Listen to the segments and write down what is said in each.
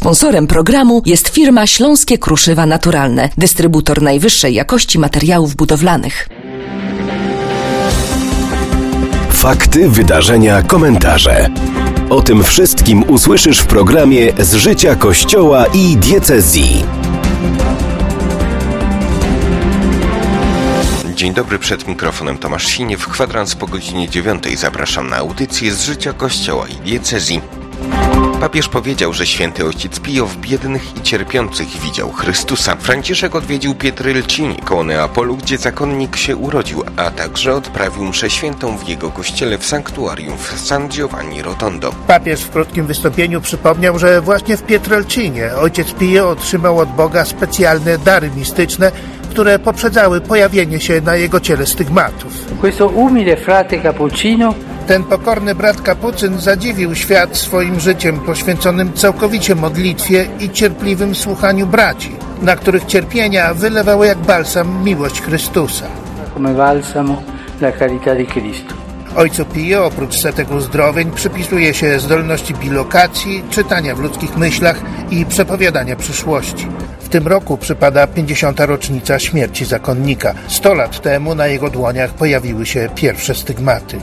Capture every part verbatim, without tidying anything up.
Sponsorem programu jest firma Śląskie Kruszywa Naturalne, dystrybutor najwyższej jakości materiałów budowlanych. Fakty, wydarzenia, komentarze. O tym wszystkim usłyszysz w programie Z życia Kościoła i diecezji. Dzień dobry, przed mikrofonem Tomasz Siniew. W kwadrans po godzinie dziewiątej zapraszam na audycję Z życia Kościoła i diecezji. Papież powiedział, że święty ojciec Pio w biednych i cierpiących widział Chrystusa. Franciszek odwiedził Pietrelcini koło Neapolu, gdzie zakonnik się urodził, a także odprawił mszę świętą w jego kościele w sanktuarium w San Giovanni Rotondo. Papież w krótkim wystąpieniu przypomniał, że właśnie w Pietrelcinie ojciec Pio otrzymał od Boga specjalne dary mistyczne, które poprzedzały pojawienie się na jego ciele stygmatów. Questo umile frate cappuccino Ten pokorny brat kapucyn zadziwił świat swoim życiem poświęconym całkowicie modlitwie i cierpliwym słuchaniu braci, na których cierpienia wylewały jak balsam miłość Chrystusa. come balsamo la carità di Cristo. Ojcu Pio oprócz setek uzdrowień przypisuje się zdolności bilokacji, czytania w ludzkich myślach i przepowiadania przyszłości. W tym roku przypada pięćdziesiąta rocznica śmierci zakonnika. Sto lat temu na jego dłoniach pojawiły się pierwsze stygmaty.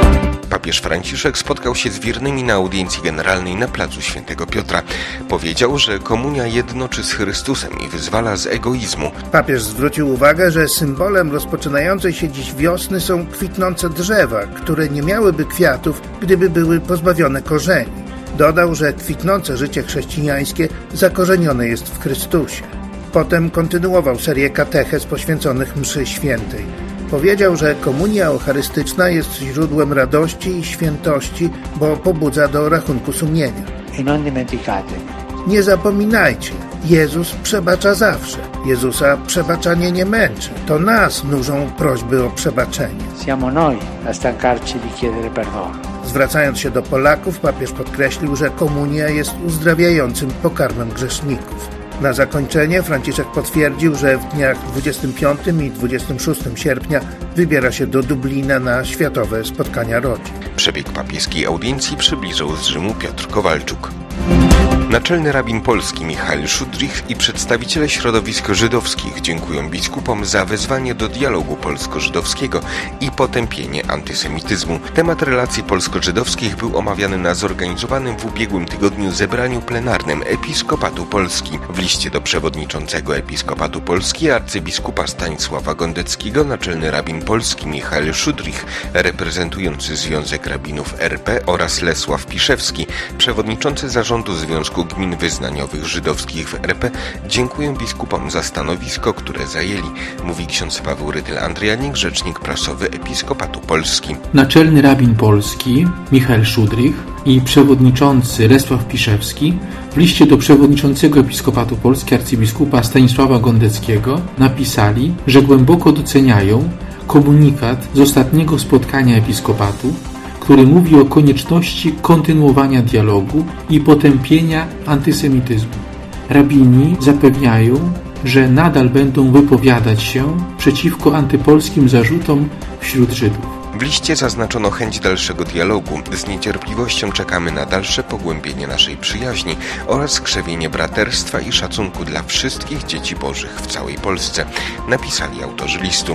Papież Franciszek spotkał się z wiernymi na audiencji generalnej na placu Świętego Piotra. Powiedział, że komunia jednoczy z Chrystusem i wyzwala z egoizmu. Papież zwrócił uwagę, że symbolem rozpoczynającej się dziś wiosny są kwitnące drzewa, które nie miałyby kwiatów, gdyby były pozbawione korzeni. Dodał, że kwitnące życie chrześcijańskie zakorzenione jest w Chrystusie. Potem kontynuował serię katechez poświęconych mszy świętej. Powiedział, że komunia eucharystyczna jest źródłem radości i świętości, bo pobudza do rachunku sumienia. E non dimenticate. Nie zapominajcie, Jezus przebacza zawsze. Jezusa przebaczanie nie męczy. To nas nużą prośby o przebaczenie. Siamo noi a stancarci di chiedere perdono. Zwracając się do Polaków, papież podkreślił, że komunia jest uzdrawiającym pokarmem grzeszników. Na zakończenie Franciszek potwierdził, że w dniach dwudziestego piątego i dwudziestego szóstego sierpnia wybiera się do Dublina na światowe spotkania rodzin. Przebieg papieskiej audiencji przybliżył z Rzymu Piotr Kowalczuk. Naczelny rabin polski Michał Szudrych i przedstawiciele środowisk żydowskich dziękują biskupom za wezwanie do dialogu polsko-żydowskiego i potępienie antysemityzmu. Temat relacji polsko-żydowskich był omawiany na zorganizowanym w ubiegłym tygodniu zebraniu plenarnym Episkopatu Polski. W liście do przewodniczącego Episkopatu Polski arcybiskupa Stanisława Gondeckiego naczelny rabin polski Michał Szudrych, reprezentujący Związek Rabinów R P oraz Lesław Piszewski, przewodniczący zarządu Związku Gmin Wyznaniowych Żydowskich w R P, dziękuję biskupom za stanowisko, które zajęli, mówi ksiądz Paweł Rytyl-Andrianik, rzecznik prasowy Episkopatu Polski. Naczelny rabin polski Michał Szudrych i przewodniczący Lesław Piszewski w liście do przewodniczącego Episkopatu Polski arcybiskupa Stanisława Gondeckiego napisali, że głęboko doceniają komunikat z ostatniego spotkania Episkopatu, który mówi o konieczności kontynuowania dialogu i potępienia antysemityzmu. Rabini zapewniają, że nadal będą wypowiadać się przeciwko antypolskim zarzutom wśród Żydów. W liście zaznaczono chęć dalszego dialogu. Z niecierpliwością czekamy na dalsze pogłębienie naszej przyjaźni oraz krzewienie braterstwa i szacunku dla wszystkich dzieci bożych w całej Polsce, napisali autorzy listu.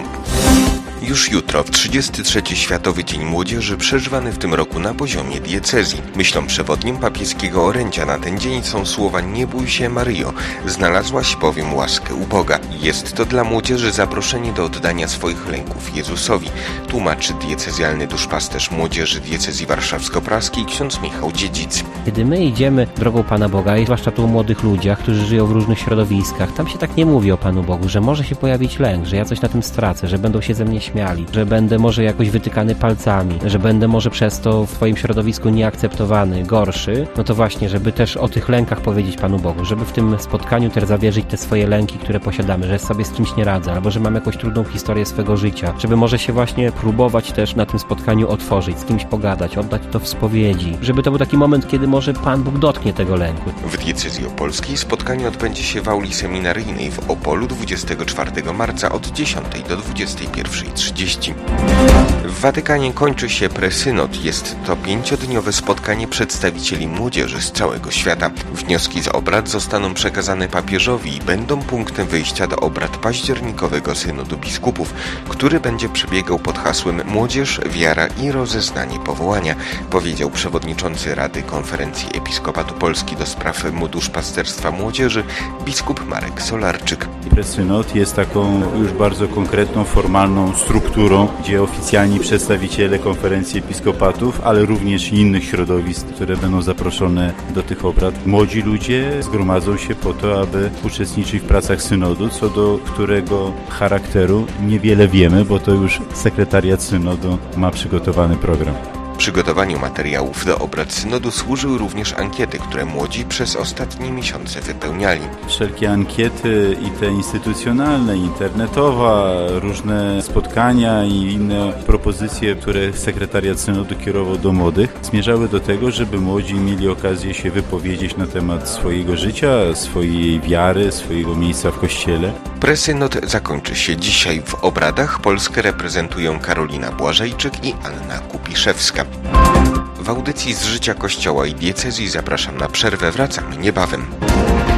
Już jutro, w trzydziesty trzeci Światowy Dzień Młodzieży, przeżywany w tym roku na poziomie diecezji. Myślą przewodnią papieskiego orędzia na ten dzień są słowa „Nie bój się, Maryjo, znalazłaś bowiem łaskę u Boga”. Jest to dla młodzieży zaproszenie do oddania swoich lęków Jezusowi, tłumaczy diecezjalny duszpasterz młodzieży diecezji warszawsko-praskiej ksiądz Michał Dziedzic. Kiedy my idziemy drogą Pana Boga, i zwłaszcza tu o młodych ludziach, którzy żyją w różnych środowiskach, tam się tak nie mówi o Panu Bogu, że może się pojawić lęk, że ja coś na tym stracę, że będą się ze mnie śmiali, że będę może jakoś wytykany palcami, że będę może przez to w swoim środowisku nieakceptowany, gorszy, no to właśnie, żeby też o tych lękach powiedzieć Panu Bogu, żeby w tym spotkaniu też zawierzyć te swoje lęki, które posiadamy, że sobie z czymś nie radzę, albo że mam jakąś trudną historię swego życia, żeby może się właśnie próbować też na tym spotkaniu otworzyć, z kimś pogadać, oddać to w spowiedzi, żeby to był taki moment, kiedy może Pan Bóg dotknie tego lęku. W diecezji opolskiej spotkanie odbędzie się w auli seminaryjnej w Opolu dwudziestego czwartego marca od dziesiątej do dwudziestej pierwszej trzydzieści. W Watykanie kończy się presynod. Jest to pięciodniowe spotkanie przedstawicieli młodzieży z całego świata. Wnioski z obrad zostaną przekazane papieżowi i będą punktem wyjścia do obrad październikowego synodu biskupów, który będzie przebiegał pod hasłem Młodzież, wiara i rozeznanie powołania, powiedział przewodniczący Rady Konferencji Episkopatu Polski do spraw duszpasterstwa młodzieży biskup Marek Solarczyk. Presynod jest taką już bardzo konkretną, formalną strukturą, gdzie oficjalni przedstawiciele Konferencji Episkopatów, ale również innych środowisk, które będą zaproszone do tych obrad. Młodzi ludzie zgromadzą się po to, aby uczestniczyć w pracach synodu, co do którego charakteru niewiele wiemy, bo to już sekretariat synodu ma przygotowany program. Przygotowaniu materiałów do obrad synodu służyły również ankiety, które młodzi przez ostatnie miesiące wypełniali. Wszelkie ankiety i te instytucjonalne, internetowa, różne spotkania i inne propozycje, które sekretariat synodu kierował do młodych, zmierzały do tego, żeby młodzi mieli okazję się wypowiedzieć na temat swojego życia, swojej wiary, swojego miejsca w Kościele. Presynod zakończy się dzisiaj. W obradach Polskę reprezentują Karolina Błażejczyk i Anna Kupiszewska. W audycji z życia Kościoła i diecezji zapraszam na przerwę. Wracamy niebawem.